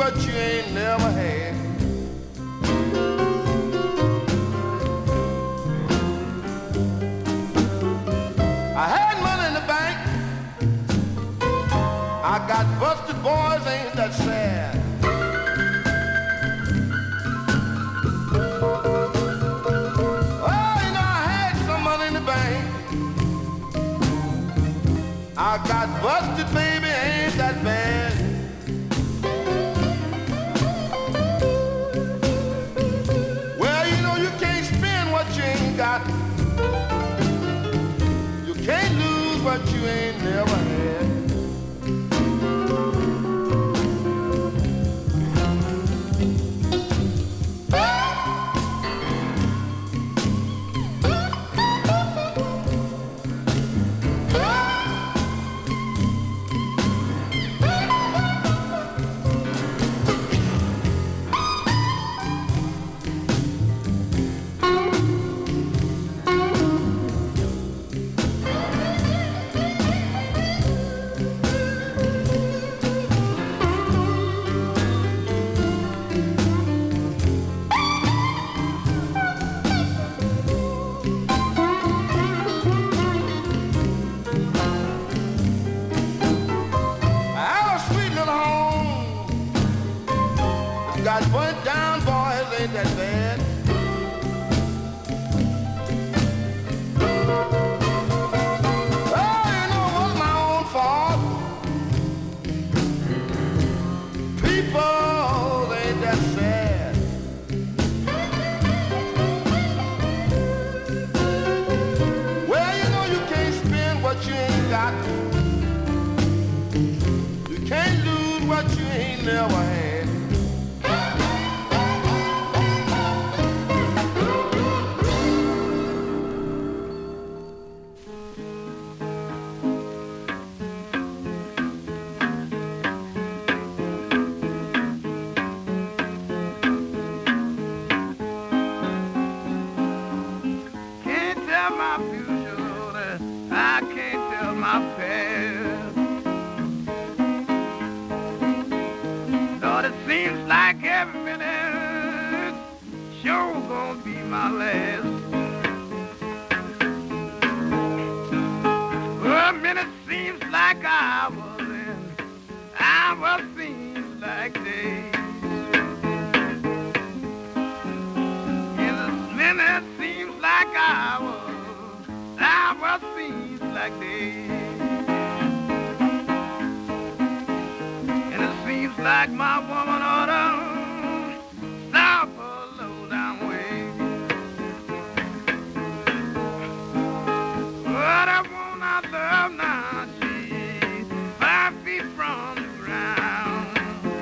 what you ain't never had. I had money in the bank. I got busted, boys, ain't that sad. Oh, you know, I had some money in the bank. I got busted, baby, ain't that bad. Well, you know, you can't spend what you ain't got. You can't lose what you ain't never had. Got burnt down, boys, ain't that bad. Oh, you know, it was my own fault. People ain't that sad. Well, you know, you can't spend what you ain't got. You can't lose what you ain't never had. My future, I can't tell my past. Lord, it seems like every minute sure gonna be my last. Well, a minute seems like hours, and hours seems like days. And a minute seems like hours. Hours seems like days, and it seems like my woman ought to stop her low down way. What I want, I love now, she's 5 feet from the ground.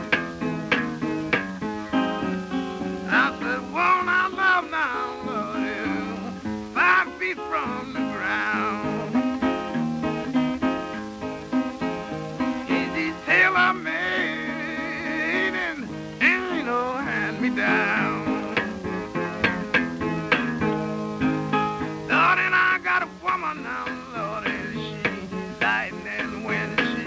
I said, want I love now, Lord, 5 feet from the ground. Easy tailor-made and ain't no hand-me-down. Lord, and I got a woman now, Lord, and she lightning when she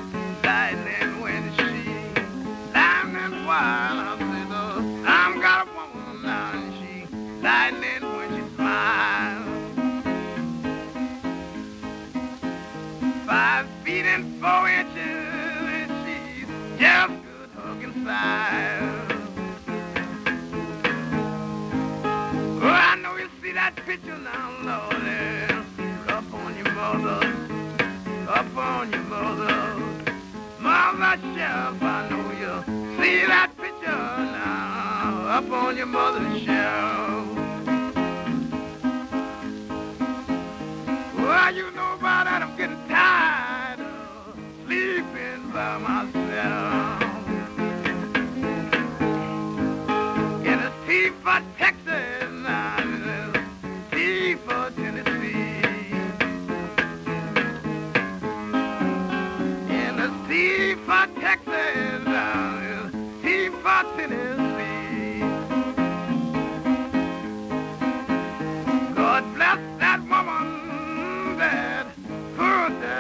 lightning while I said, I've got a woman now, and she lightning when she smiles. 5 feet and 4 inches, and she's just good hugging size. Oh, I know you see that picture now, Lord, up on your mother, Mother Shelf, I know you see that picture now, up on your mother's shelf. Well, you know about that, I'm getting tired of sleeping by myself. In a T for Texas, now T for Tennessee. In a T for Texas, now T for Tennessee. God bless that woman that put that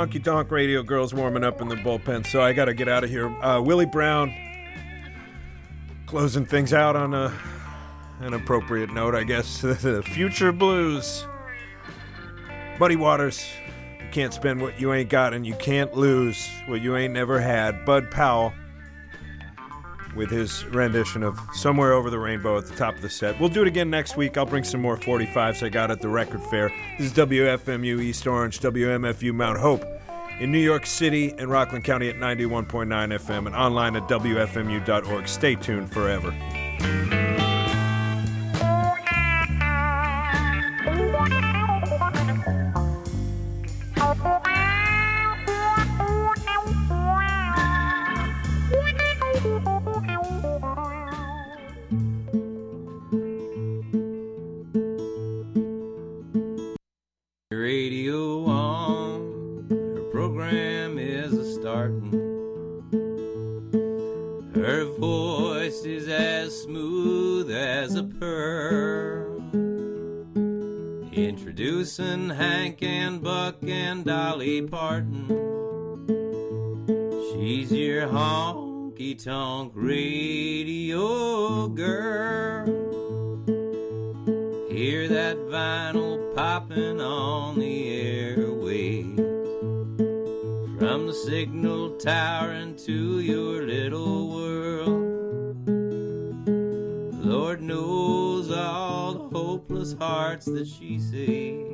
Honky Tonk Radio girls warming up in the bullpen, so I got to get out of here. Willie Brown closing things out on an appropriate note, I guess. The Future Blues. Muddy Waters. You can't spend what you ain't got, and you can't lose what you ain't never had. Bud Powell with his rendition of Somewhere Over the Rainbow at the top of the set. We'll do it again next week. I'll bring some more 45s I got at the record fair. This is WFMU East Orange, WMFU Mount Hope in New York City and Rockland County at 91.9 FM and online at WFMU.org. Stay tuned forever. Radio on, her program is a starting. Her voice is as smooth as a pearl. Introducing Hank and Buck and Dolly Parton. She's your honky-tonk radio girl. Hear that vinyl popping on the airwaves, from the signal tower into your little world. Lord knows all the hopeless hearts that she saved.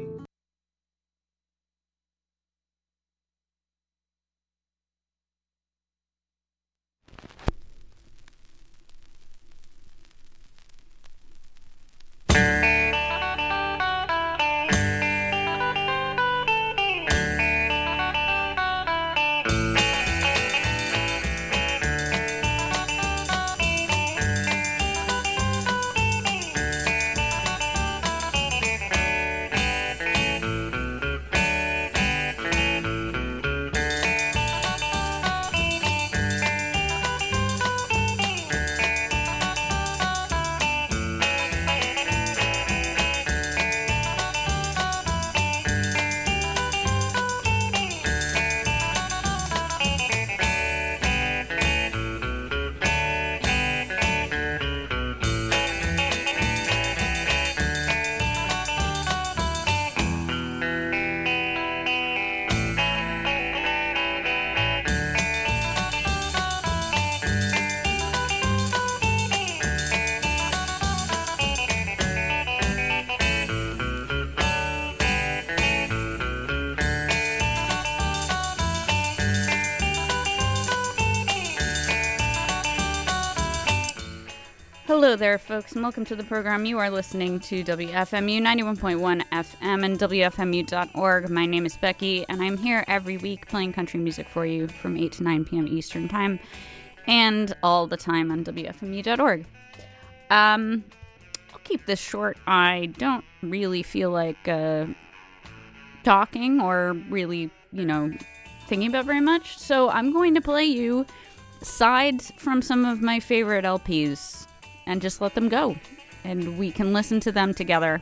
Hello there, folks, and welcome to the program. You are listening to WFMU 91.1 FM and WFMU.org. My name is Becky, and I'm here every week playing country music for you from 8 to 9 p.m. Eastern Time and all the time on WFMU.org. I'll keep this short. I don't really feel like talking or really, thinking about very much, so I'm going to play you sides from some of my favorite LPs and just let them go, and we can listen to them together,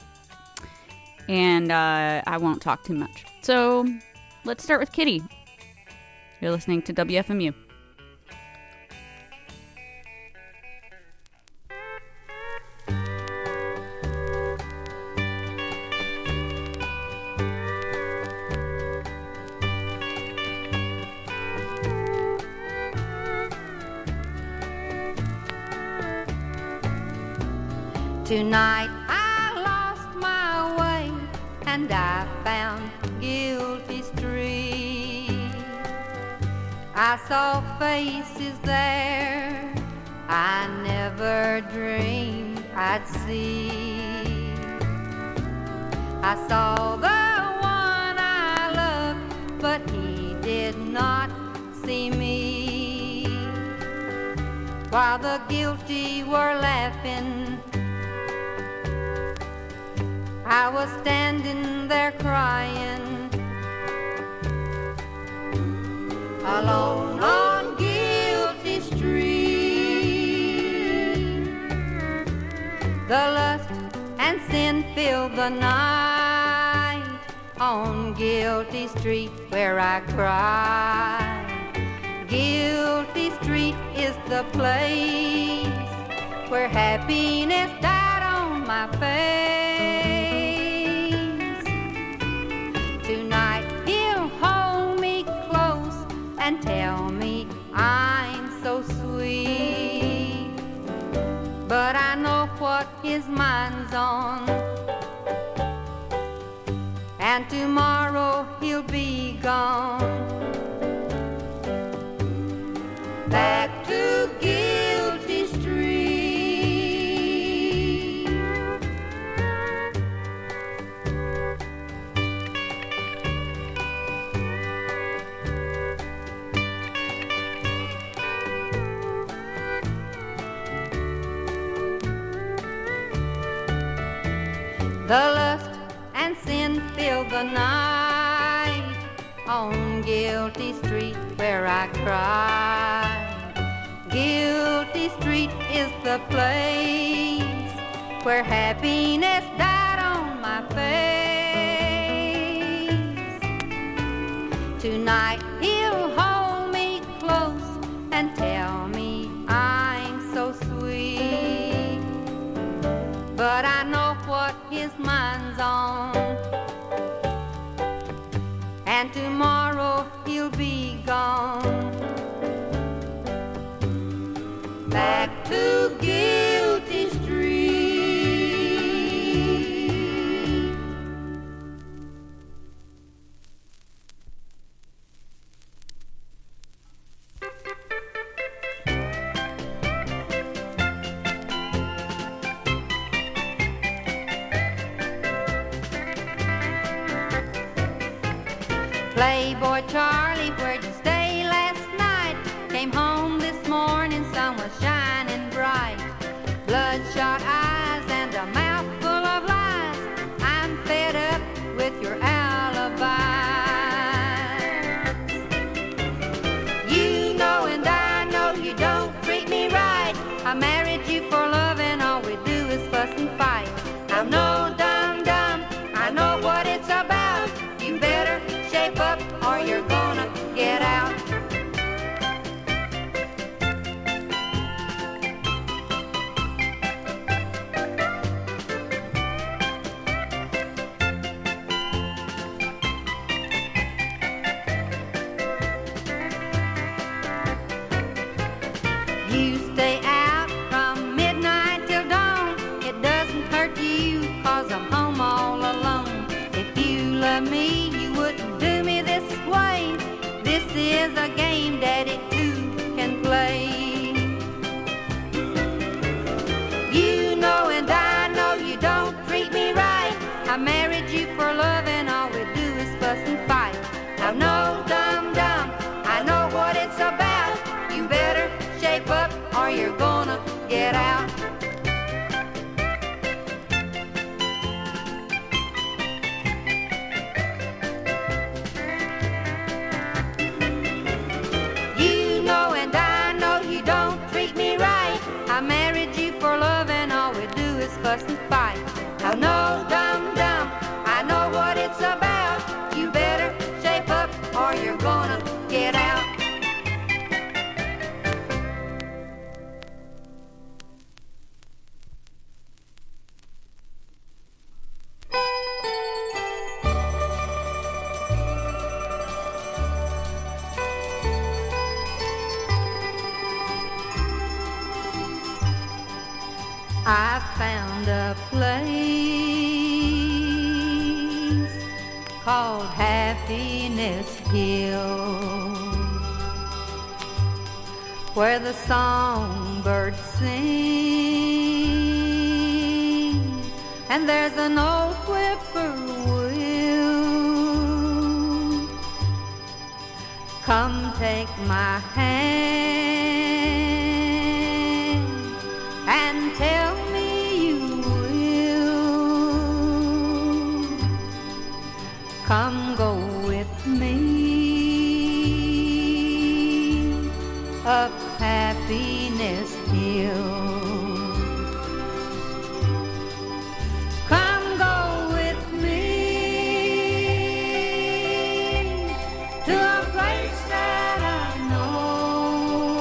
and I won't talk too much. So let's start with Kitty. You're listening to WFMU. Tonight I lost my way and I found Guilty Street. I saw faces there I never dreamed I'd see. I saw the one I loved, but he did not see me. While the guilty were laughing, I was standing there crying, alone on Guilty Street. The lust and sin filled the night on Guilty Street. street where I cry. Guilty street is the place where happiness died on my face. Tonight he'll hold me close and tell me I'm so sweet, but I know what his mind's on, and tomorrow he'll be gone. Back to Guilty Street. The lust and sin fill the night on Guilty Street where I cry. Guilty Street is the place where happiness died on my face. Tonight he'll hold me close and tell me I'm so sweet, but I know what his mind's on, and tomorrow he'll be gone. Back to Guilty Street. Playboy Charlie, where'd you stay last night? Came home this morning, sun was shining bright. Bloodshot eyes and a mouth full of lies. I'm fed up with your alibis. You know and I know you don't treat me right. I married you for love and all we do is fuss and fight. I'm no dum-dum, I know what it's about. You better shape up or you're gonna get out. You stay out from midnight till dawn. It doesn't hurt you, cause I'm home all alone. If you love me, you wouldn't do me this way. This is a game Daddy too can play. You know and I know you don't treat me right. I married you for love and all we do is fuss and fight. I'm no dum-dum, I know what it's about. You better shape up or you're gonna get out. You know and I know you don't treat me right. I married you for love and all we do is fuss and fight. I'm no dum-dum, I know what it's about. You better shape up or you're gonna get out. I found a place called Happiness Hill, where the songbirds sing, and there's an old whippoorwill. Come take my hand and tell me you will. Come go with me up Happiness Hill. Come go with me place that I know,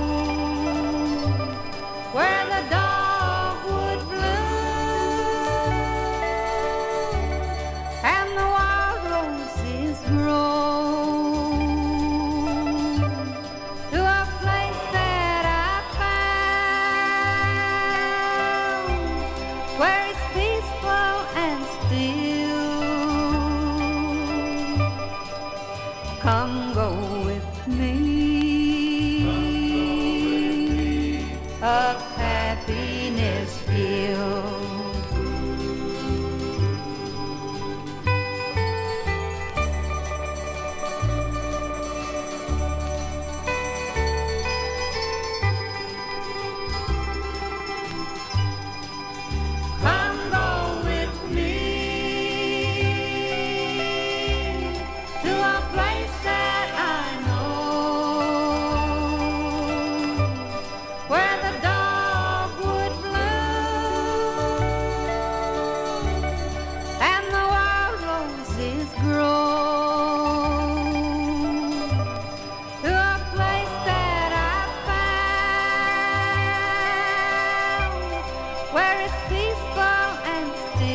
where the dogwood bloom and the wild roses grow, to a place that I found where it's peaceful and still. Come go with me, of happiness filled. Come go with me to a place that I know, where the dogwood bloom and the wild roses grow, to a place that I found where it's peaceful and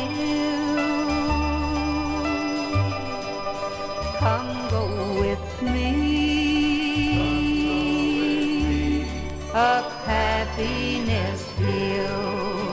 still. Come go with me, of happiness filled.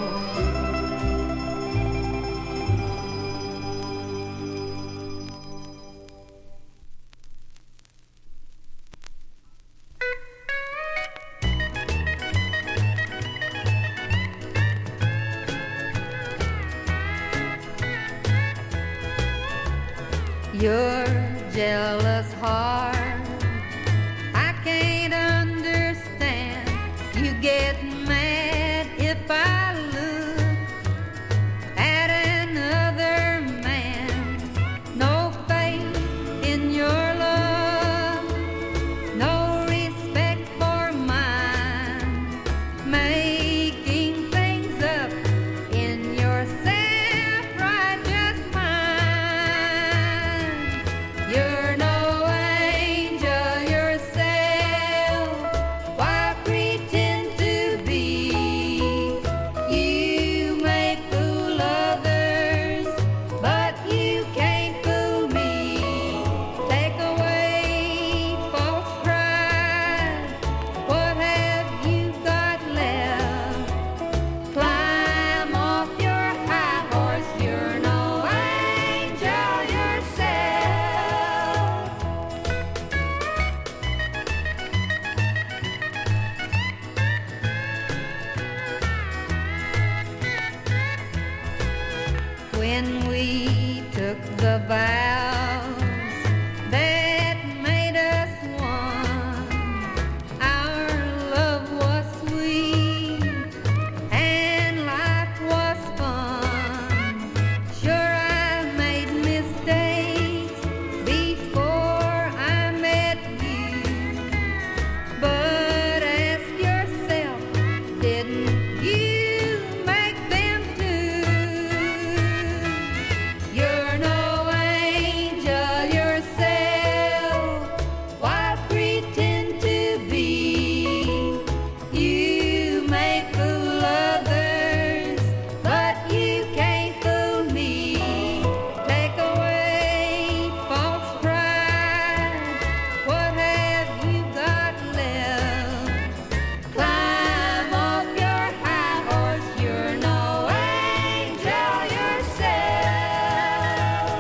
Your jealous heart, I can't understand. You get mad if I look at another man. No faith in your love, no respect for mine, making things up in your self-righteous mind. You're no angel yourself. Why pretend to be? You may fool others, but you can't fool me. Take away false pride. What have you got left? Climb off your high horse. You're no angel yourself. When we took the vows that made us one, our love was sweet and life was fun. Sure, I made mistakes before I met you, but ask yourself, didn't you make them too? You're no angel yourself. Why pretend to be? You may fool others, but you can't fool me. Take away false pride. What have you got left? Climb off your high horse. You're no angel yourself.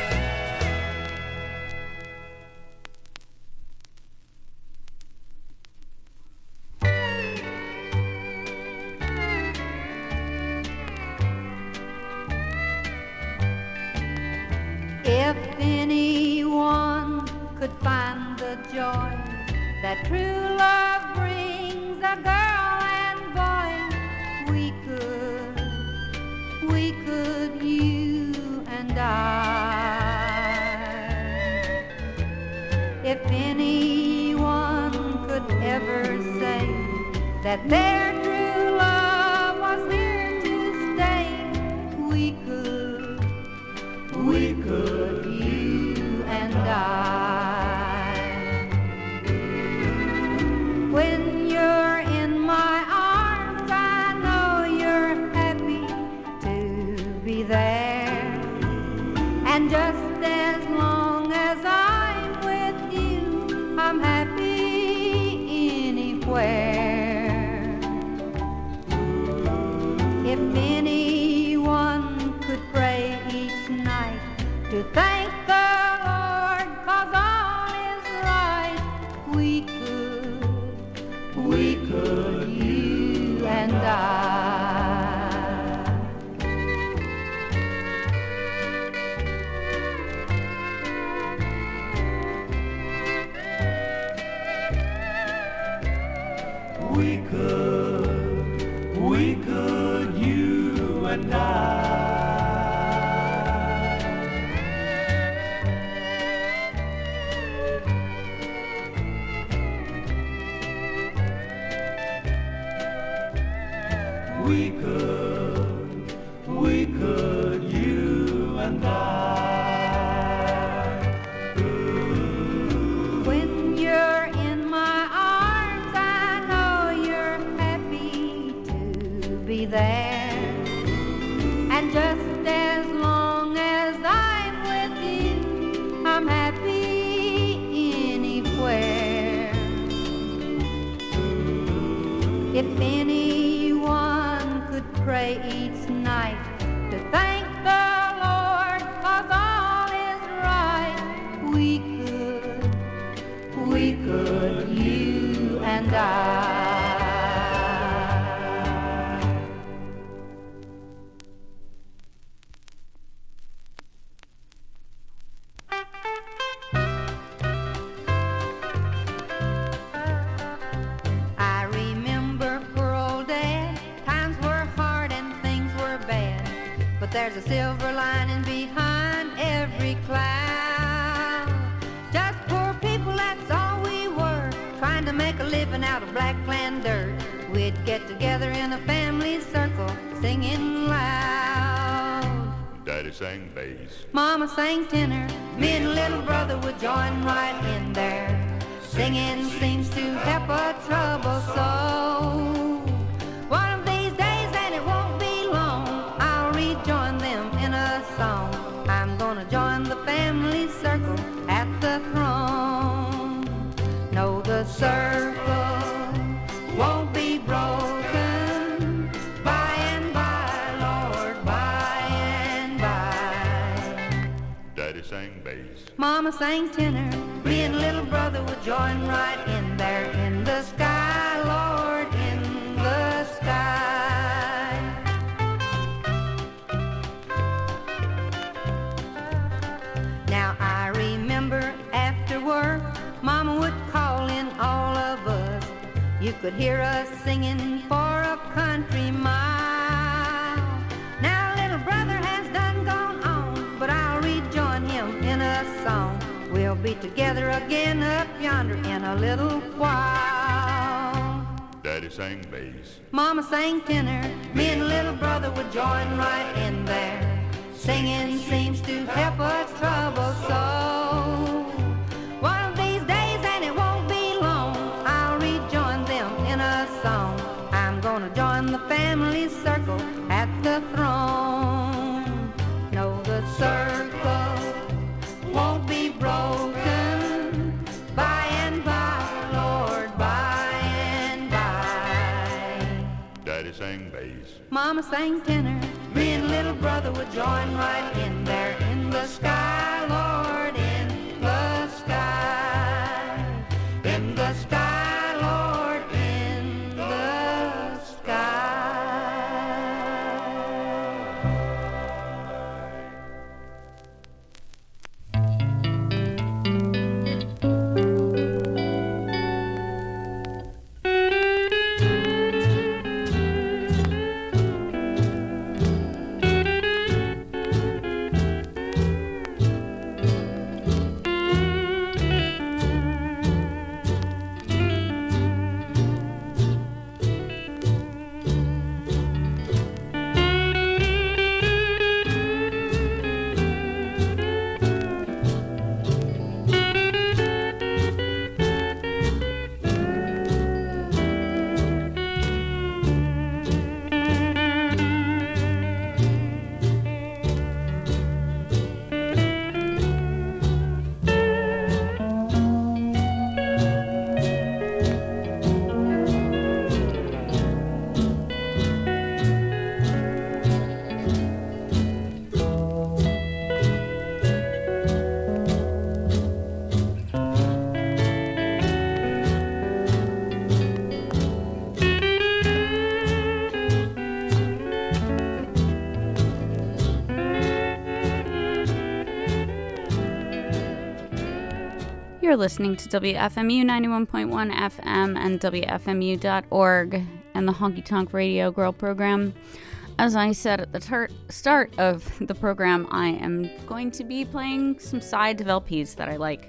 If anyone could find the joy that true love brings a girl and boy, we could, you and I. If anyone could ever say that their true love was here to stay, we could, you and I. happy anywhere. If anyone could pray each night to thank the Lord 'cause all is right, we could, you and I. We could, you and I. We could, you and I. When you're in my arms, I know you're happy to be there. And just as long as I'm with you, I'm happy anywhere. If anyone could pray each night to thank the Lord 'cause all is right, we could, you and I. I remember poor old Dad, times were hard and things were bad, but there's a silver lining behind every cloud. Just poor people, that's all we were, trying to make a living out of black land dirt. We'd get together in a family circle, singing loud. Daddy sang bass, Mama sang tenor, me and little brother would join right in there. Singing seems to help a troubled soul. One of these days, and it won't be long, I'll rejoin them in a song. I'm gonna join the family circle at the throne. No, the circle won't be broken. By and by, Lord, by and by. Daddy sang bass, Mama sang tenor, me and little brother would join right in there. In the sky, Lord, in the sky. Now I remember after work, Mama would call in all of us. You could hear us singing for a country mile. Now little brother has done gone on, but I'll rejoin him in a song. We'll be together again up yonder in a little while. Daddy sang bass, Mama sang tenor, me and little brother would join right in there. Singing seems to help a troubled soul. One of these days, and it won't be long, I'll rejoin them in a song. I'm gonna join the family circle at the throne. No, the circle won't be broken. By and by, Lord, by and by. Daddy sang bass, Mama sang tenor, me and little brother would join right in there. In the sky, Lord, in the sky. In the sky, Lord, in the sky. are listening to WFMU 91.1 FM and WFMU.org and the Honky Tonk Radio Girl program. As I said at the start of the program, I am going to be playing some side of LPs that I like.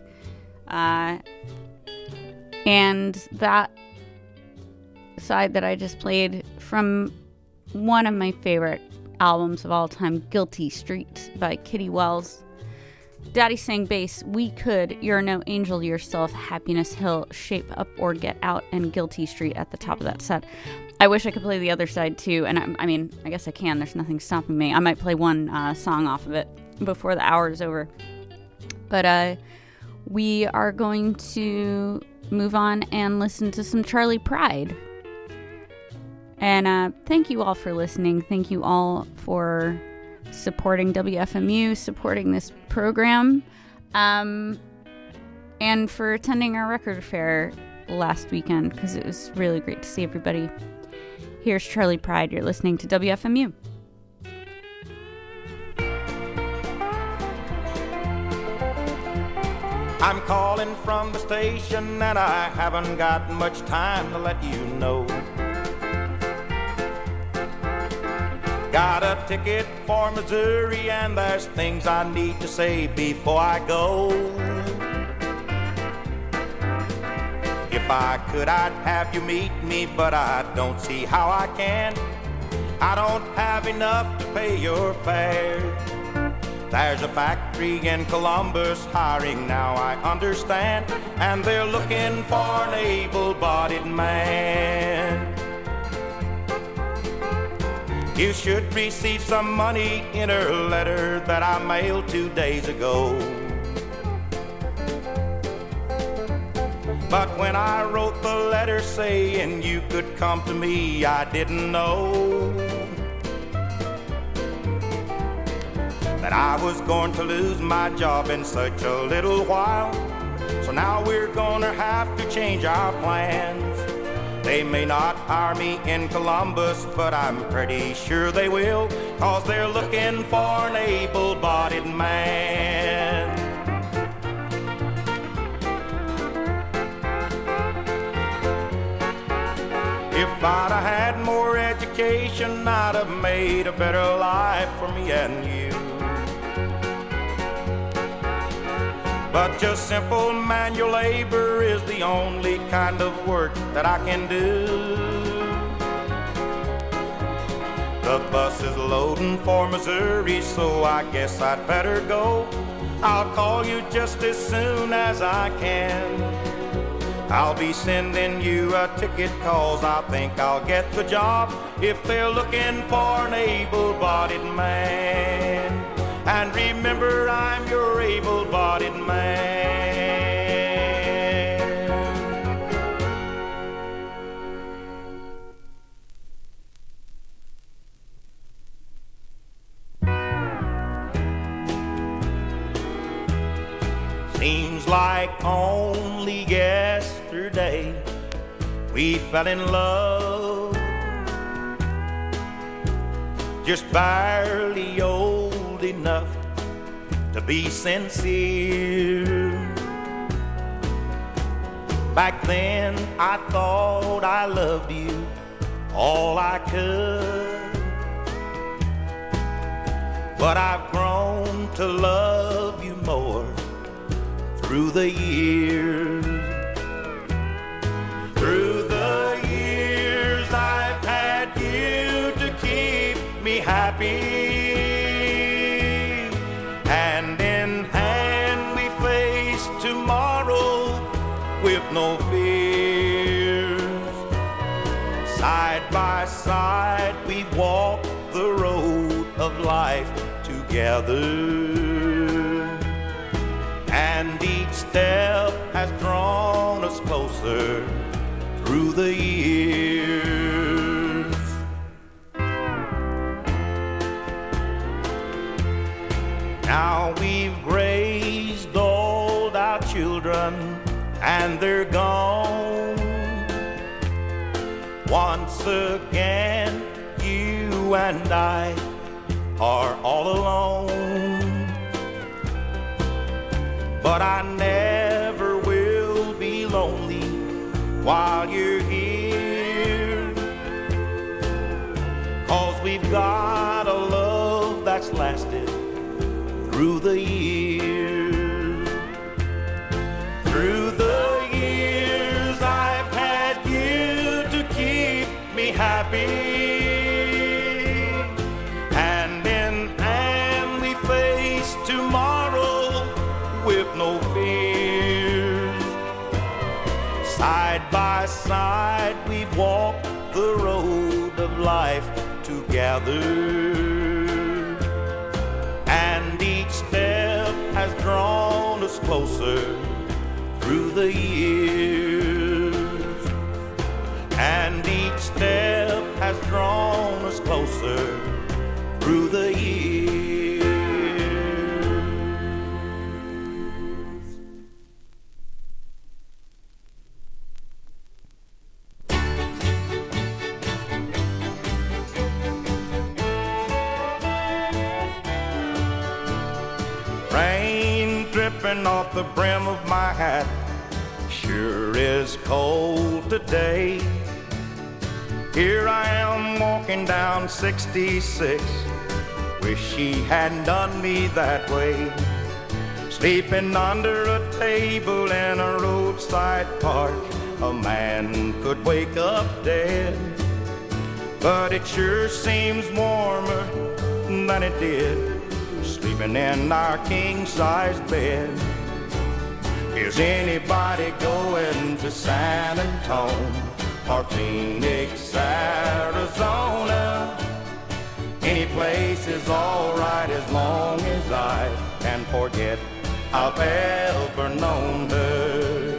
And that side that I just played from one of my favorite albums of all time, Guilty Street by Kitty Wells. Daddy sang bass, We Could, You're No Angel Yourself, Happiness Hill, Shape Up or Get Out, and Guilty Street at the top of that set. I wish I could play the other side too, and I mean, I guess I can. There's nothing stopping me. I might play one song off of it before the hour is over. But we are going to move on and listen to some Charley Pride. And thank you all for listening. Thank you all for supporting WFMU, supporting this program, and for attending our record fair last weekend, because it was really great to see everybody. Here's Charley Pride. You're listening to WFMU. I'm calling from the station and I haven't got much time to let you know. Got a ticket for Missouri and there's things I need to say before I go. If I could, I'd have you meet me, but I don't see how I can. I don't have enough to pay your fare. There's a factory in Columbus hiring now, I understand, and they're looking for an able-bodied man. You should receive some money in her letter that I mailed 2 days ago. But when I wrote the letter saying you could come to me, I didn't know that I was going to lose my job in such a little while. So now we're gonna have to change our plans. They may not hire me in Columbus, but I'm pretty sure they will, 'cause they're looking for an able-bodied man. If I'd have had more education, I'd have made a better life for me and you. But just simple manual labor is the only kind of work that I can do. The bus is loading for Missouri, so I guess I'd better go. I'll call you just as soon as I can. I'll be sending you a ticket, 'cause I think I'll get the job if they're looking for an able-bodied man. And remember, I'm your able-bodied man. Seems like only yesterday we fell in love, just barely old enough to be sincere. Back then I thought I loved you all I could, but I've grown to love you more through the years. Through the years I've had you to keep me happy. Hand in hand we face tomorrow with no fears. Side by side we walk the road of life together. And each step has drawn us closer through the years. Now we've raised all our children and they're gone. Once again, you and I are all alone. But I never will while you're here. 'Cause we've got a love that's lasted through the years. Through the years I've had you to keep me happy. And then we face tomorrow with no fears. Side by side we've walked the road of life together. And each step has drawn us closer through the years. And each step has drawn us closer through the years. Rain dripping off the brim of my hat sure is cold today. Here I am walking down 66. Wish she hadn't done me that way. Sleeping under a table in a roadside park. A man could wake up dead. But it sure seems warmer than it did sleeping in our king-size bed. Is anybody going to San Antonio or Phoenix, Arizona? Any place is all right as long as I can forget I've ever known her.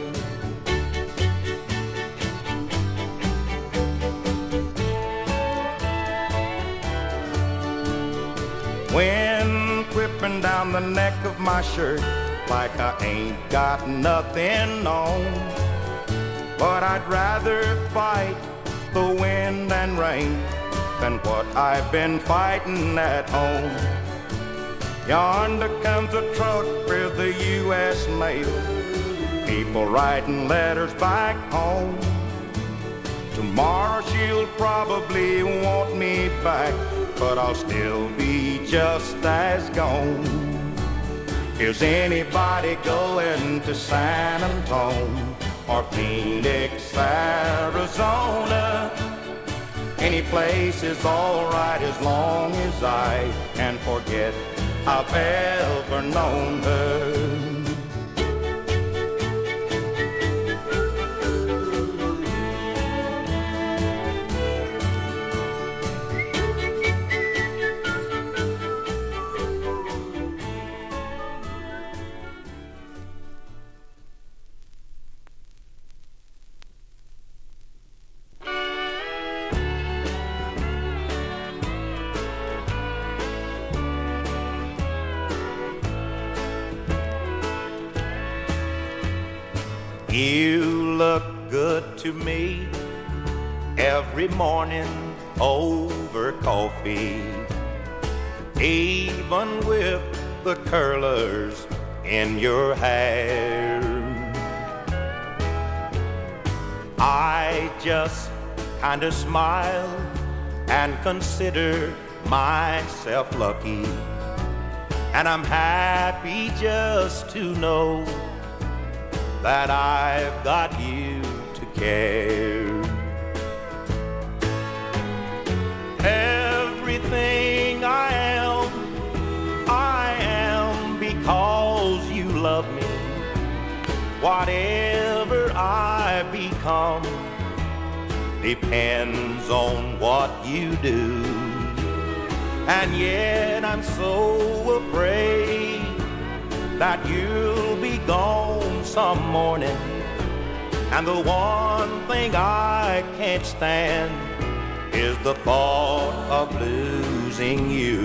Wind whipping down the neck of my shirt like I ain't got nothing on. But I'd rather fight the wind and rain than what I've been fighting at home. Yonder comes a truck with the U.S. mail, people writing letters back home. Tomorrow she'll probably want me back, but I'll still be just as gone. Is anybody going to San Antonio or Phoenix, Arizona? Any place is all right as long as I can forget I've ever known her. You look good to me every morning over coffee, even with the curlers in your hair. I just kind of smile and consider myself lucky, and I'm happy just to know that I've got you to care. Everything I am because you love me. Whatever I become depends on what you do. And yet I'm so afraid that you'll be gone some morning, and the one thing I can't stand is the thought of losing you.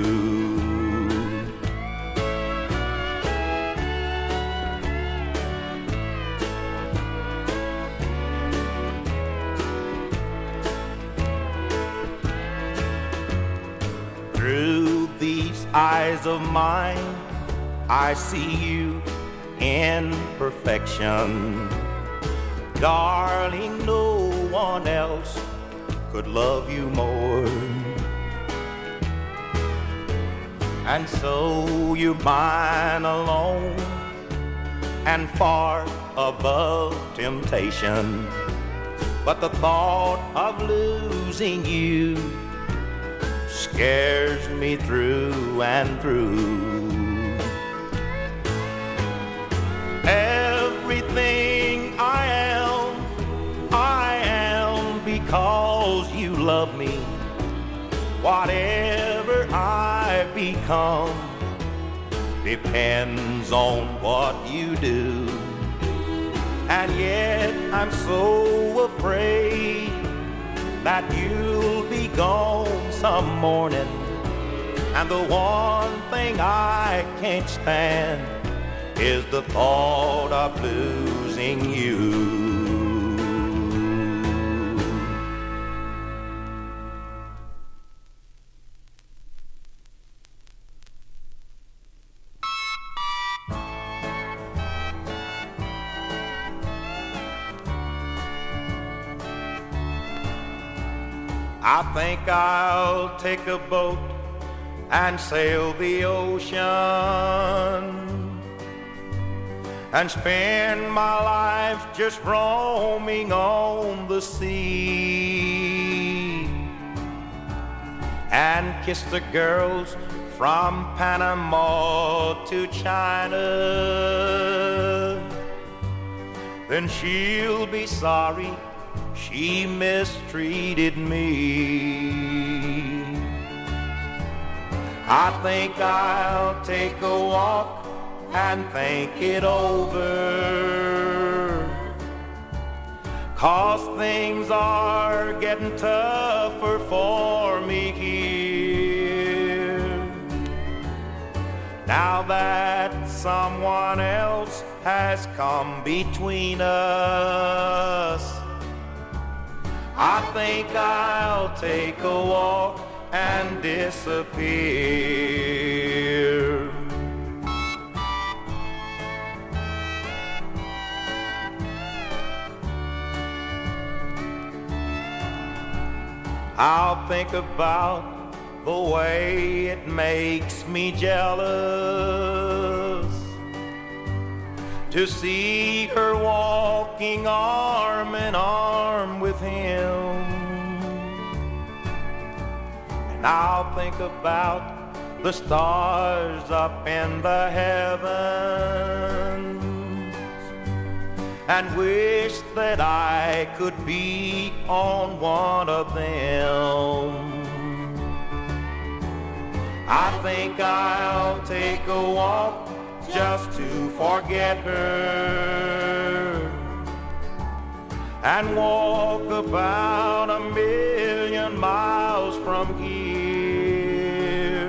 Through these eyes of mine, I see you in perfection. Darling, no could love you more. And so you're mine alone and far above temptation. But the thought of losing you scares me through and through. Everything I am because you love me. Whatever I become depends on what you do. And yet I'm so afraid that you'll be gone some morning. And the one thing I can't stand is the thought of losing you. I think I'll take a boat and sail the ocean and spend my life just roaming on the sea and kiss the girls from Panama to China. Then she'll be sorry she mistreated me. I think I'll take a walk and think it over, 'cause things are getting tougher for me here. Now that someone else has come between us, I think I'll take a walk and disappear. I'll think about the way it makes me jealous to see her walking arm in arm with him. And I'll think about the stars up in the heavens and wish that I could be on one of them. I think I'll take a walk just to forget her and walk about 1,000,000 miles from here.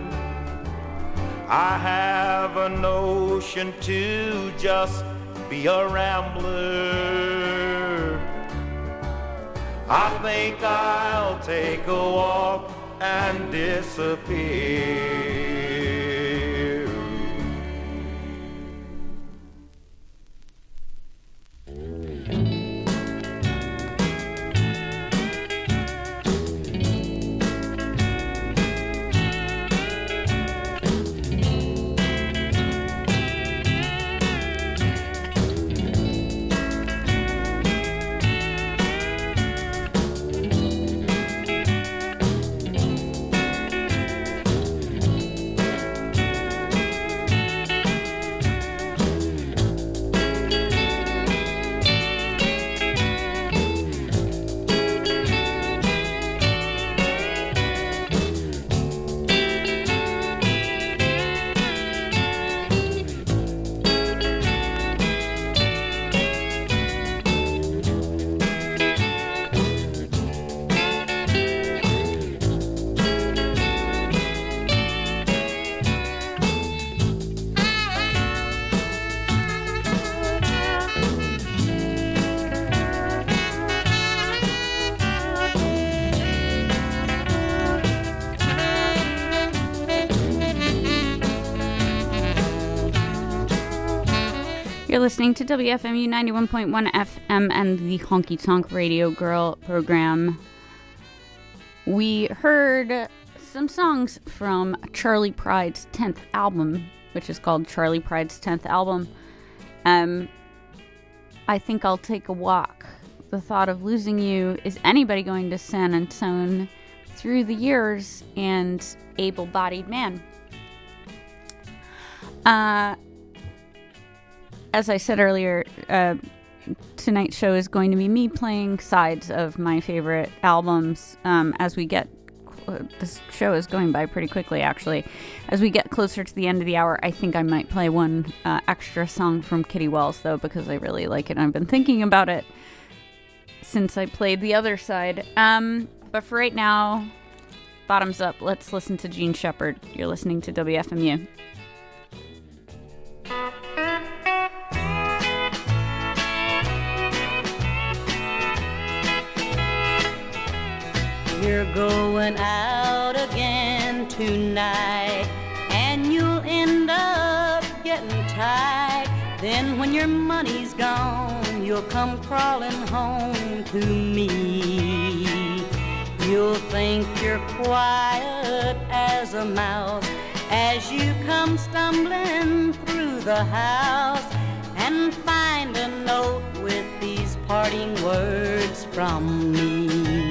I have a notion to just be a rambler. I think I'll take a walk and disappear. You're listening to WFMU 91.1 FM and the Honky Tonk Radio Girl program. We heard some songs from Charley Pride's 10th album, which is called Charley Pride's 10th Album. I Think I'll Take a Walk. The Thought of Losing You. Is Anybody Going to San Antone? Through the Years, and Able-Bodied Man. As I said earlier, tonight's show is going to be me playing sides of my favorite albums. As we get, this show is going by pretty quickly, actually. As we get closer to the end of the hour, I think I might play one extra song from Kitty Wells, though, because I really like it. I've been thinking about it since I played the other side. But for right now, bottoms up. Let's listen to Jean Shepherd. You're listening to WFMU. You're going out again tonight, and you'll end up getting tight. Then when your money's gone, you'll come crawling home to me. You'll think you're quiet as a mouse as you come stumbling through the house, and find a note with these parting words from me.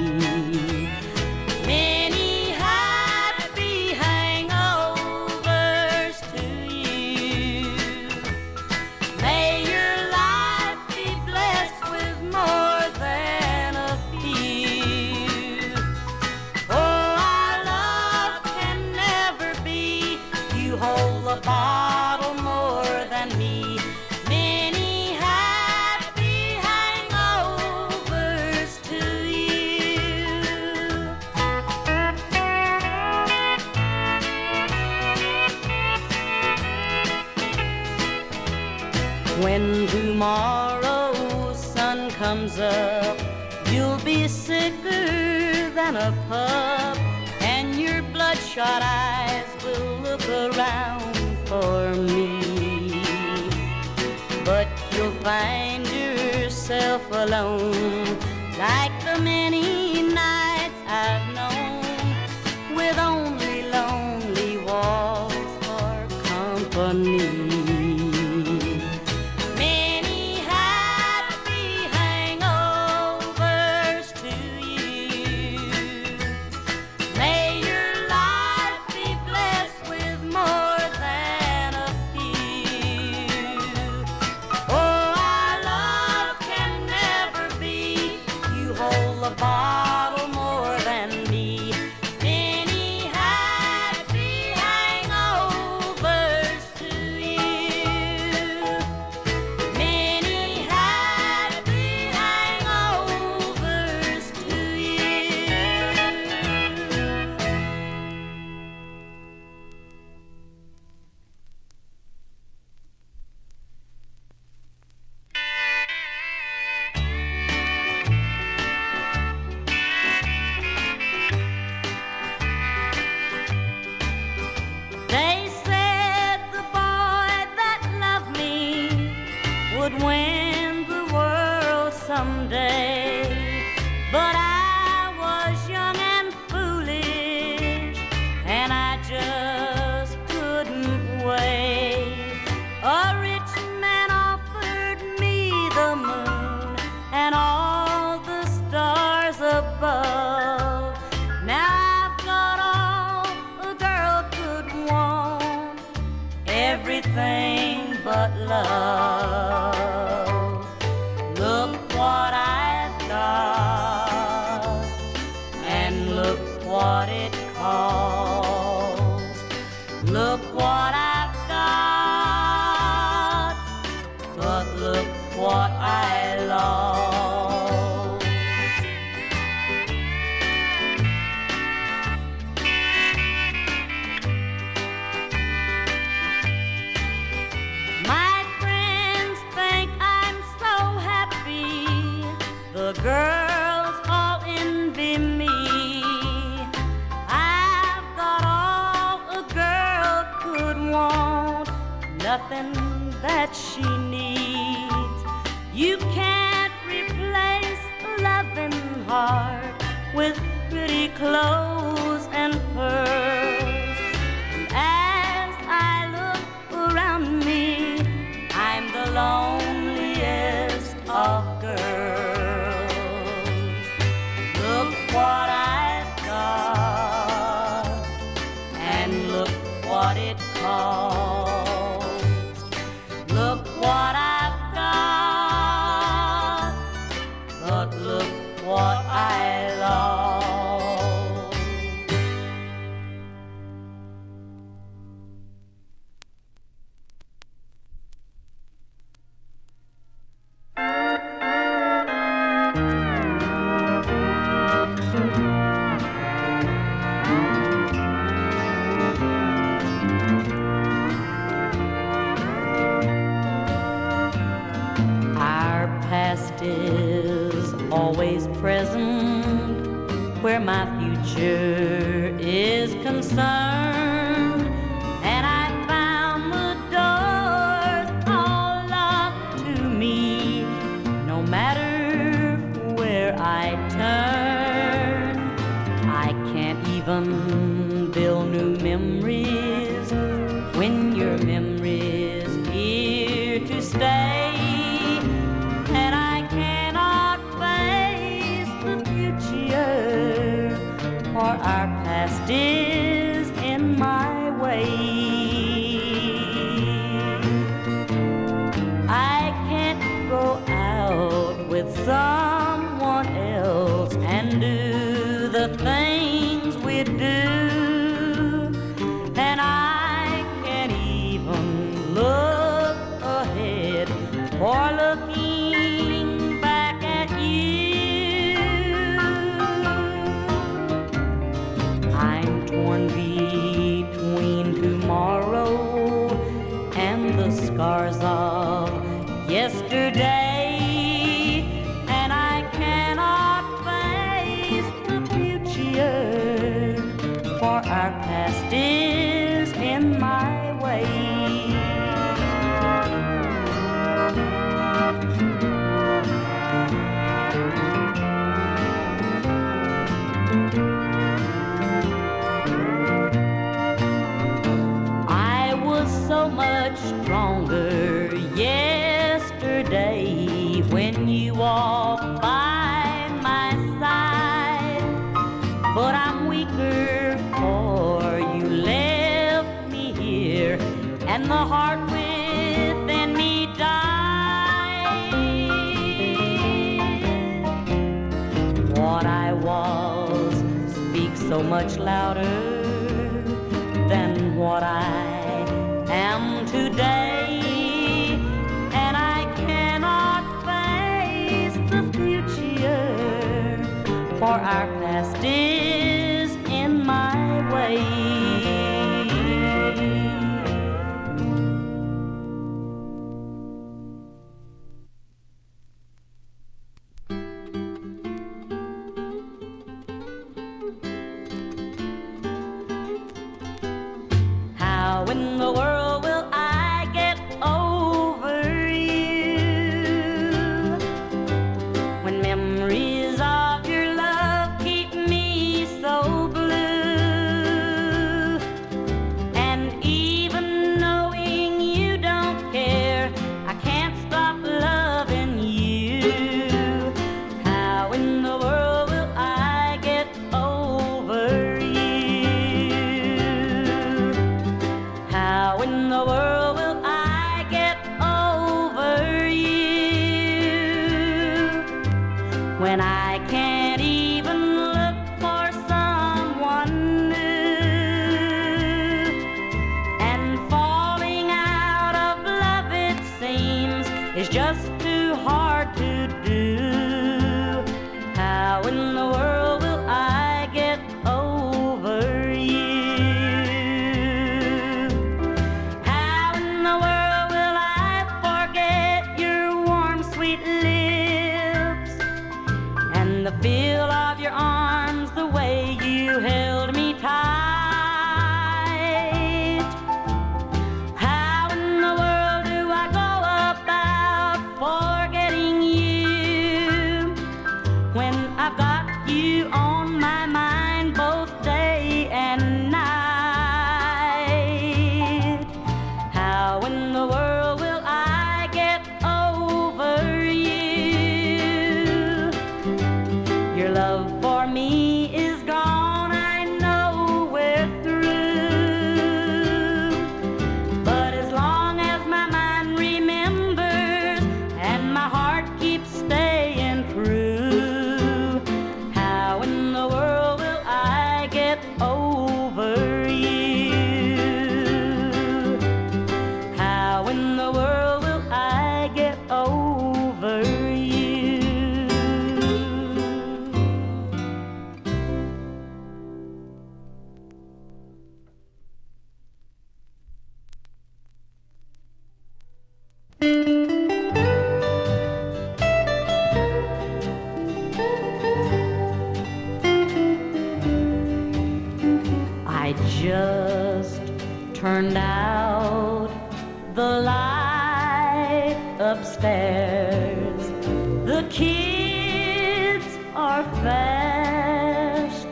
Many happy hangovers to you. May your life be blessed with more than a few. Oh, our love can never be. You hold the bottle more than me. Many happy hangovers to you. When tomorrow's sun comes up, you'll be sicker than a pup, and your bloodshot eyes will look around for me. But you'll find yourself alone, like the many nights I've known, with only lonely walls for company. Many happy hangovers to you. May your life be blessed with more than a few. Oh, our love can never be. You hold the bottle more than me. Many happy hangovers to you. Many happy hangovers to you. They said the boy that loved me would win the world someday, but I was young and foolish, and I just couldn't wait. A rich man offered me the moon and all the stars above. Now I've got all a girl could want, everything but love. Look what I've got, and look what it cost. Look what I've got, but look what I lost. My friends think I'm so happy. The girls all envy me. I've got all a girl could want, nothing that she needs. You can't replace a loving heart with pretty clothes cost. Look what I've got, but look what I lost. Is always present where my future is concerned, and I found the doors all locked to me. No matter where I turn, I can't even build new memories when your memory's here to stay. For our past is in my way. I can't go out with someone else and do the things we do, and I can't even look ahead or looking back at you. Torn between tomorrow and the scars of yesterday, and I cannot face the future, for our past is in my way. So much stronger yesterday when you walked by my side, but I'm weaker for you left me here, and the heart within me died. What I was speaks so much louder than what I am today, and I cannot face the future, for our past is in my way. How in the world will I get over you when memories of your love keep me so blue? And even knowing you don't care, I can't stop loving you. How in the world will I get over you? How in the world will I get over you when I can't even look for someone new? And falling out of love, it seems, is just too hard to do. How in the world will I get over you? The feel of your arms, the way you held me tight. How in the world do I go about forgetting you when I've got you on my mind both day and night? How in the world will I get over you? Your love for me is gone, I know we're through. just turned out the light upstairs. The kids are fast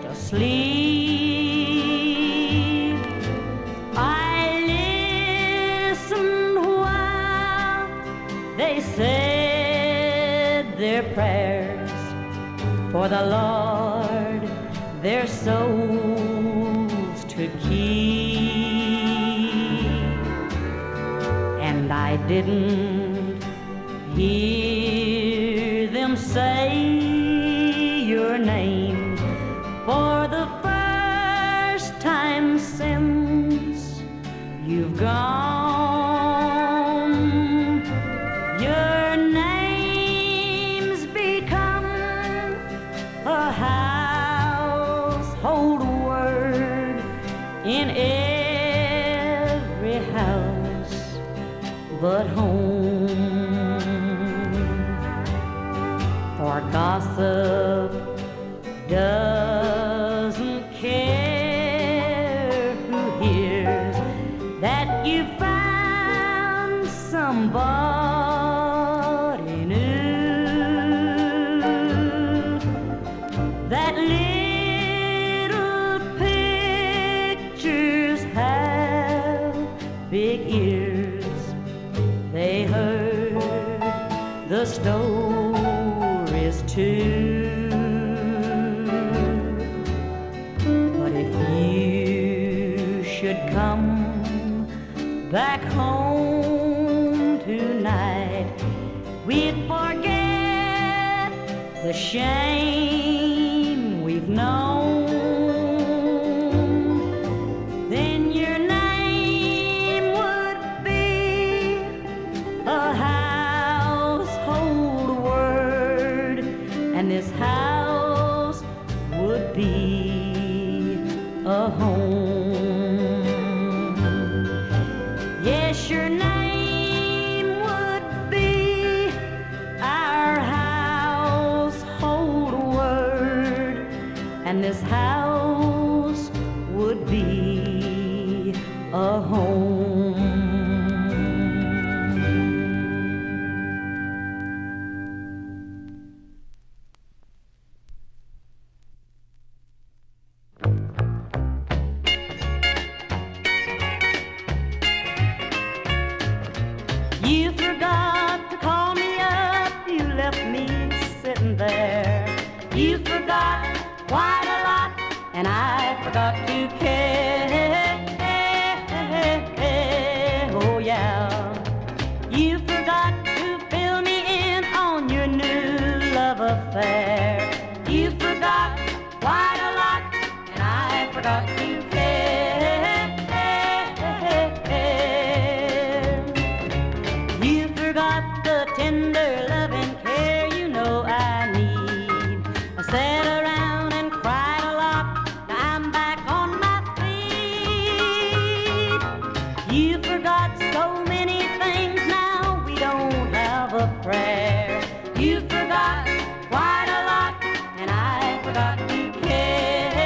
asleep. I listened while they said their prayers for the Lord, their souls to keep. And I didn't hear them say your name for the first time since you've gone. Your name's become a household word in every house but home. For gossip doesn't care who hears that you found somebody new. That little pictures have big ears. They heard the stories too. But if you should come back home tonight, we'd forget the shame we've known. Then your name would be a household word, and this house would be a home. Yes, your name would be our household word, and this house would be a home. You forgot to call me up, you left me sitting there. You forgot quite a lot, and I forgot to care. Oh yeah. You forgot to fill me in on your new love affair. You forgot quite a lot, and I forgot to care. You forgot the tender loving care you know I need. I sat around and cried a lot, now I'm back on my feet. You forgot so many things, now we don't have a prayer. You forgot quite a lot, and I forgot to care.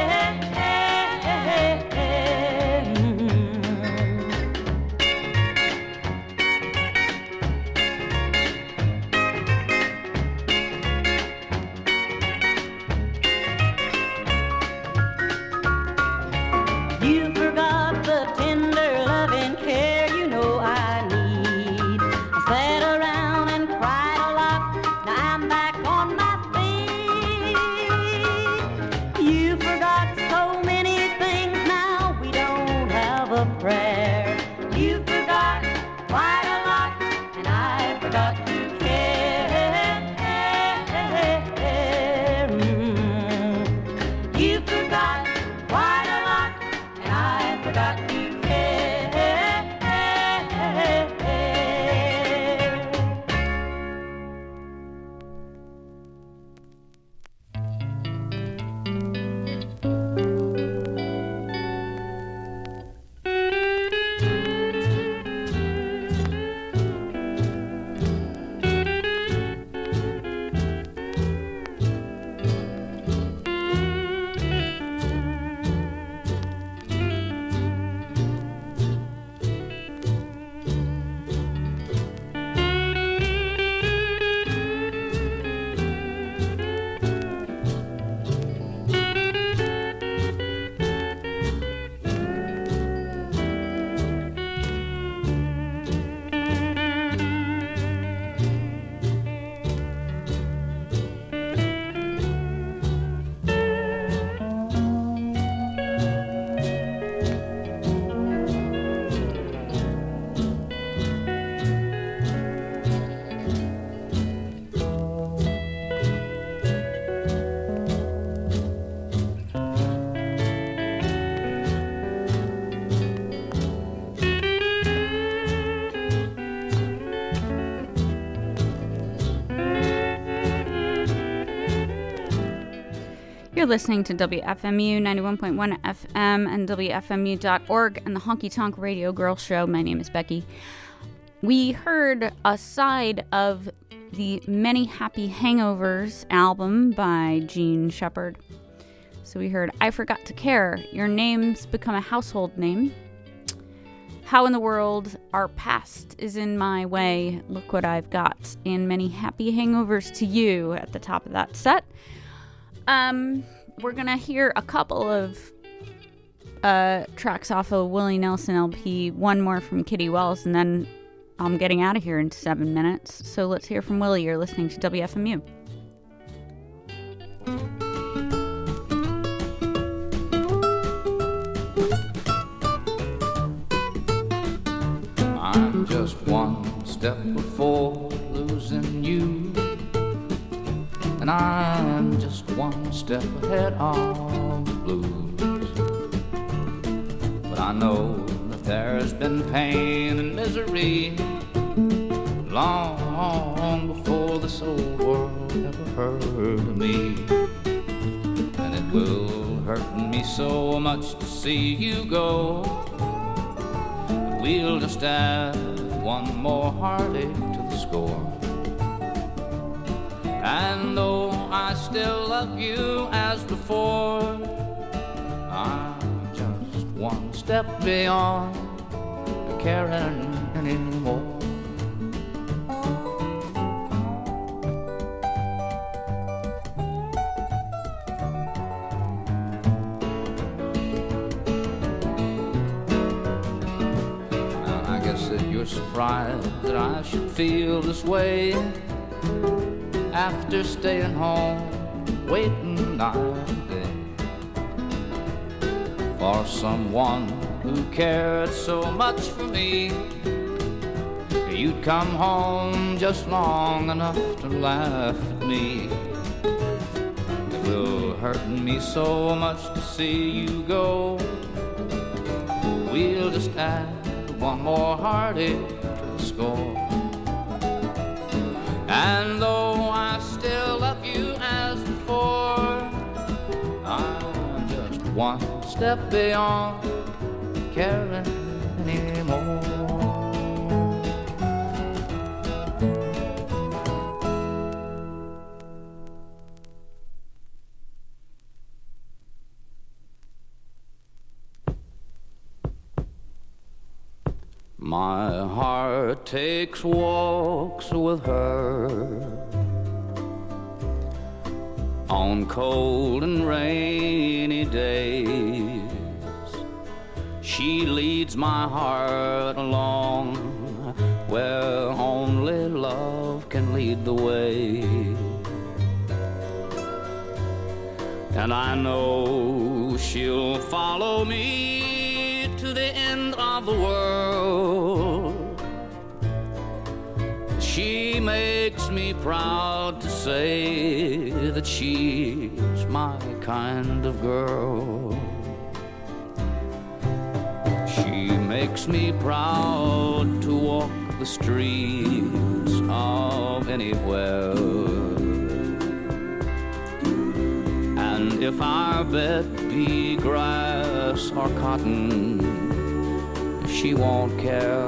You forgot the tender loving care you know I need. I sat around and cried a lot, now I'm back on my feet. You forgot so many things, now we don't have a prayer. You forgot quite a lot, and I forgot to care. You forgot quite a lot, and I forgot You're listening to WFMU 91.1 FM and WFMU.org and the Honky Tonk Radio Girl Show. My name is Becky. We heard a side of the Many Happy Hangovers album by Jean Shepherd. So we heard I Forgot to Care. Your name's become a household name. How in the world our past is in my way. Look what I've got. And Many Happy Hangovers to You at the top of that set. We're gonna hear a couple of tracks off of Willie Nelson LP, one more from Kitty Wells, and then I'm getting out of here in 7 minutes. So let's hear from Willie. You're listening to WFMU. I'm just one step before losing you, and I'm just one step ahead of the blues. But I know that there's been pain and misery long before this old world ever heard of me. And it will hurt me so much to see you go. But we'll just add one more heartache to the score. And though I still love you as before, I'm just one step beyond caring anymore. Now, I guess that you're surprised that I should feel this way after staying home, waiting night and day for someone who cared so much for me. You'd come home just long enough to laugh at me. It will hurt me so much to see you go. We'll just add one more heartache to the score. And though I still love you as before, I'm just one step beyond caring anymore. My heart takes walks with her on cold and rainy days. She leads my heart along where only love can lead the way. And I know she'll follow me to the end of the world. She makes me proud to say that she's my kind of girl. She makes me proud to walk the streets of anywhere. And if our bed be grass or cotton, she won't care.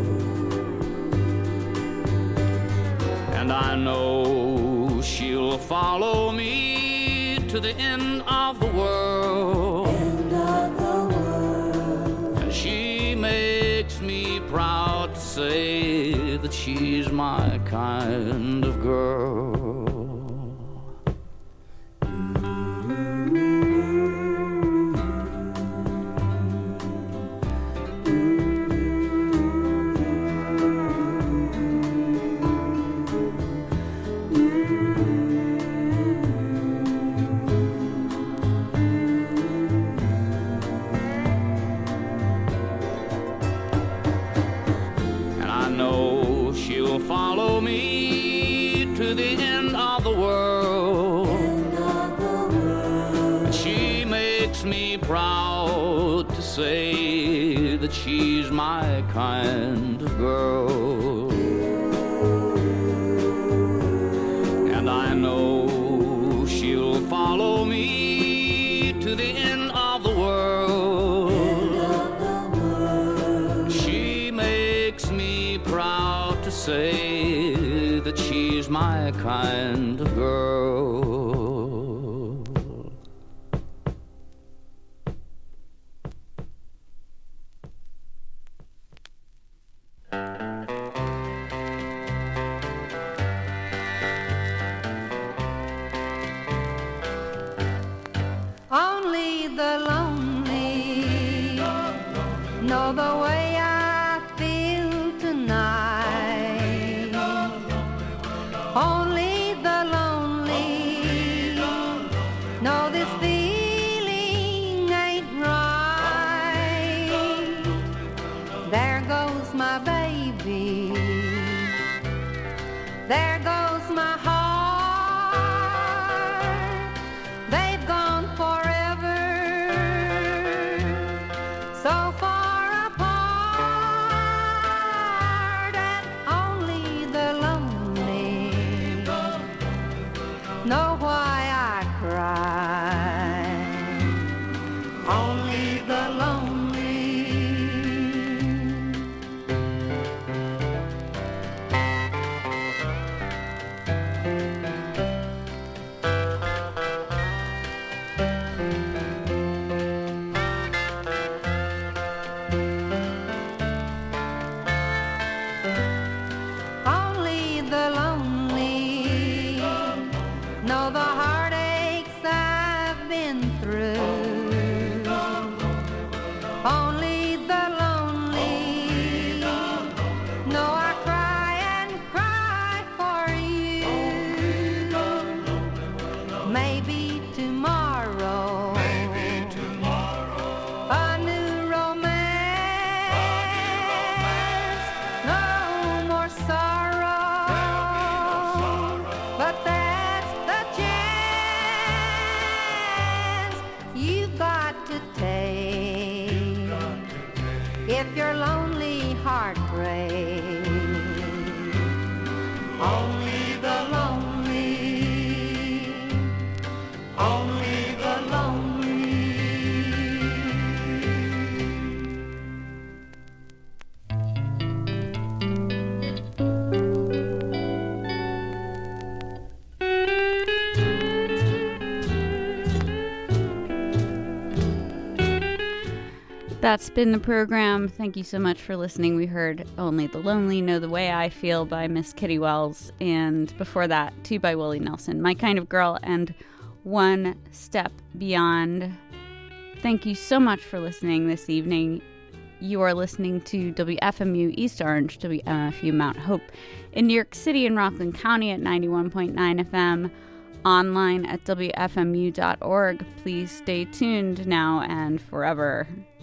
And I know she'll follow me to the end of the world. And she makes me proud to say that she's my kind of girl. Follow me to the end of the world. She makes me proud to say that she's my kind of girl. And I know she'll follow me know the way I feel tonight. Only the lonely know this feeling ain't right. There goes my baby. There goes my heart. They've gone forever, so far apart, and only the lonely know why I cry. Only the lonely. Only the lonely know the heartaches I've been through. Only the lonely know I cry and cry for you. Maybe tomorrow, a new romance, no more sorrow, but that's the chance you've got to take if your lonely heart breaks. Only the lonely, only the lonely. That's been the program. Thank you so much for listening. We heard Only the Lonely Know the Way I Feel by Miss Kitty Wells, and before that, Two by Willie Nelson, My Kind of Girl, and One Step Beyond. Thank you so much for listening this evening. You are listening to WFMU East Orange, WMFU Mount Hope in New York City and Rockland County at 91.9 FM, online at WFMU.org. Please stay tuned now and forever.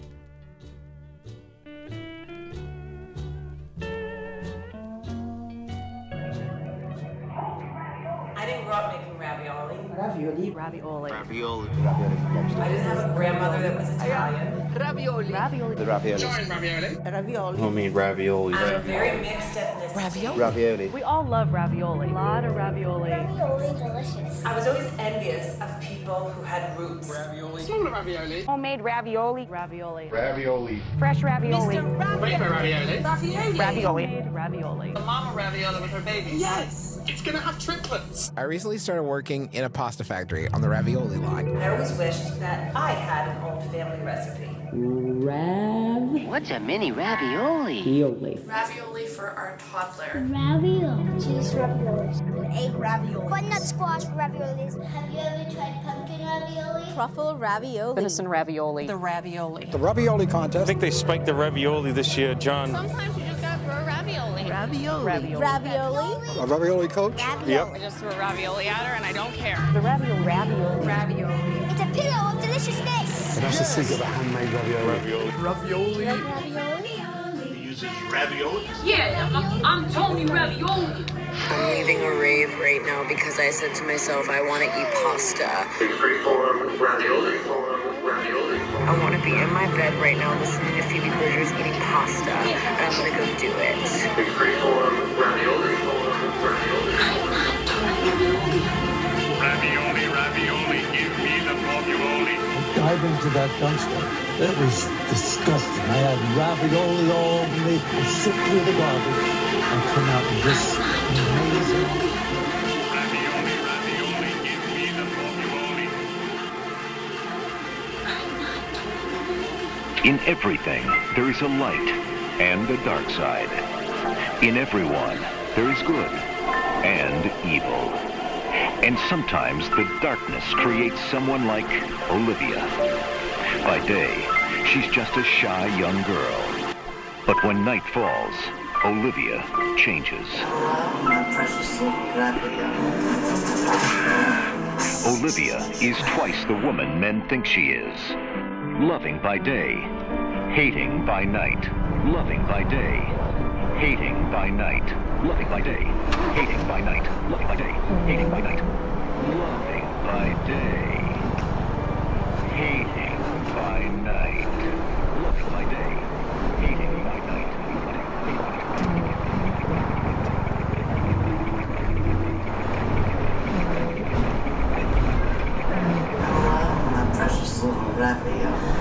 I didn't grow up making ravioli. Ravioli. Ravioli. Ravioli. I didn't have a grandmother that was Italian. Ravioli. Ravioli. The ravioli. Ravioli. Ravioli. Homemade ravioli. I'm a very mixed ethnicity. Ravioli. Ravioli. We all love ravioli. A lot of ravioli. Ravioli delicious. I was always envious of people who had roots. Ravioli. Smaller ravioli. Homemade ravioli. Ravioli. Ravioli. Fresh ravioli. Mr. Ravioli. Ravioli. Ravioli. Ravioli. The mama ravioli with her baby. Yes. It's gonna have triplets. I recently started working in a pasta factory on the ravioli line. I always wished that I had an old family recipe. What's a mini ravioli? Ravioli for our toddler. Ravioli. Cheese raviolis. An egg ravioli. Butternut squash raviolis. Have you ever tried pumpkin ravioli? Truffle ravioli. Venison ravioli. The ravioli. The ravioli contest. I think they spiked the ravioli this year, John. Sometimes you just gotta throw ravioli. Ravioli. Ravioli. A ravioli coach? Yep. I just threw a ravioli at her and I don't care. The ravioli. Ravioli. Ravioli. It's a pillow of deliciousness. That's the secret of handmade ravioli. Ravioli. Ravioli. Uses ravioli. Yeah, I'm Tony Ravioli. I'm leaving a rave right now because I said to myself I want to eat pasta. I want to be in my bed right now listening to Phoebe Bridgers eating pasta, and I'm going to go do it. Ravioli, ravioli, give me the ravioli. Dive into that dumpster. It was disgusting. I had ravioli all over me. I sit through the garbage and come out with this amazing. Ravioli, ravioli, give me the ravioli. In everything, there is a light and a dark side. In everyone, there is good and evil. And sometimes the darkness creates someone like Olivia. By day, she's just a shy young girl. But when night falls, Olivia changes. Olivia is twice the woman men think she is. Loving by day, hating by night. Loving by day, hating by night. Loving by day, hating by night. Loving by day, hating by night. Loving by day, hating by night. Loving by day, hating by night. My precious little Raphael.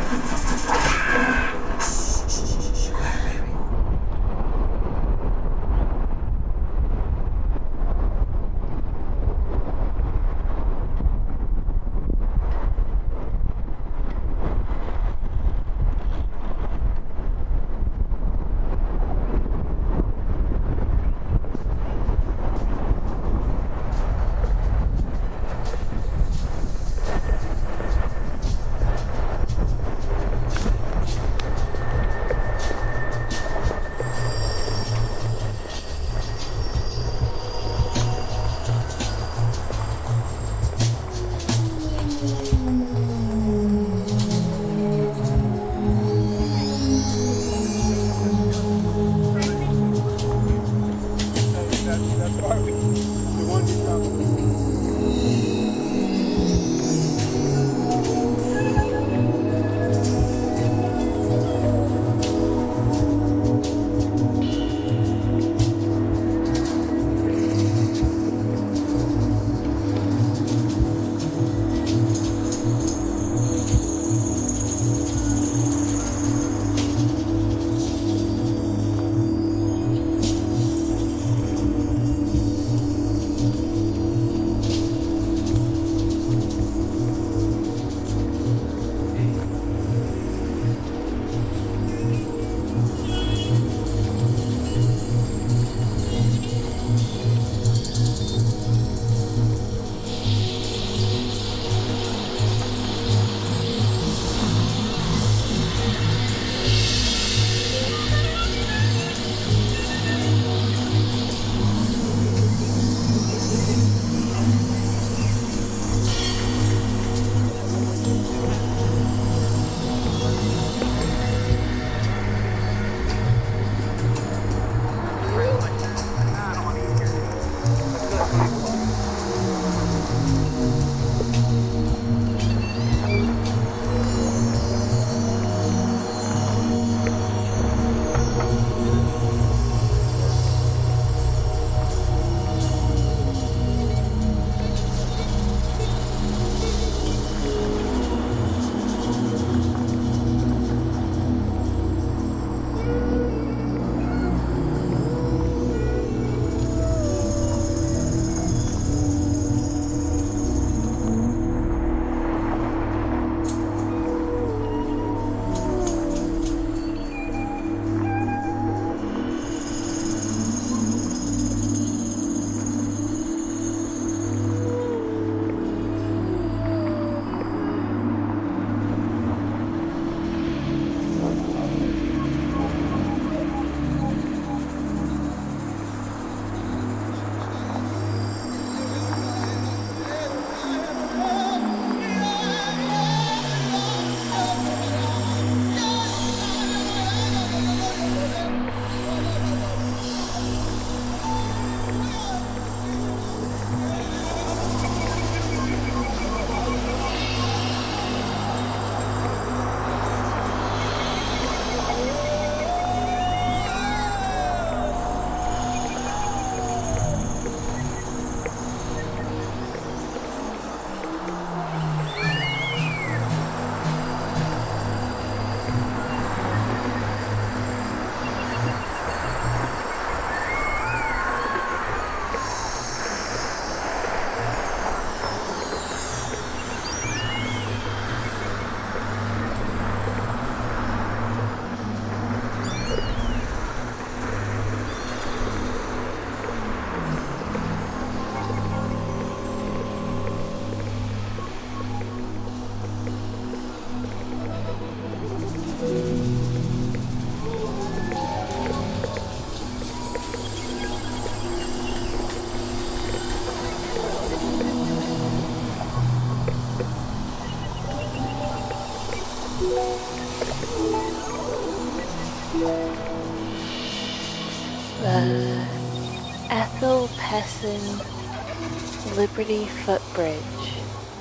The Ethel Pessin Liberty Footbridge